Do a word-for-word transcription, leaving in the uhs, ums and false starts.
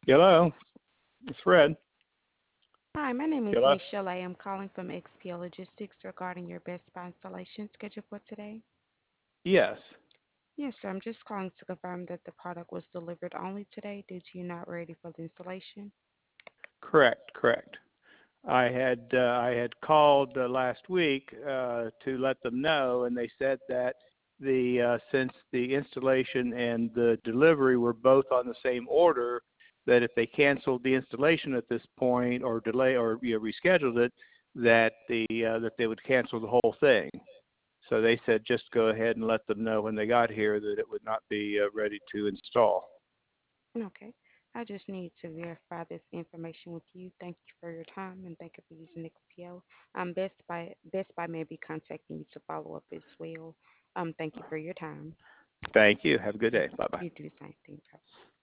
Hello, it's Fred. Hi, my name is Hello. Michelle. I am calling from X P L Logistics regarding your Best Buy installation schedule for today. Yes, Yes, sir. I'm just calling to confirm that the product was delivered only today due to you not ready for the installation. correct, correct. I had uh, I had called uh, last week uh, to let them know, and they said that the uh, since the installation and the delivery were both on the same order, that if they canceled the installation at this point or delay or you know, rescheduled it, that the uh, that they would cancel the whole thing. So they said just go ahead and let them know when they got here that it would not be uh, ready to install. Okay. I just need to verify this information with you. Thank you for your time and thank you for using X P L. Um, Best Buy Best Buy may be contacting you to follow up as well. Um, thank you for your time. Thank you. Have a good day. Bye bye. You do the same thing.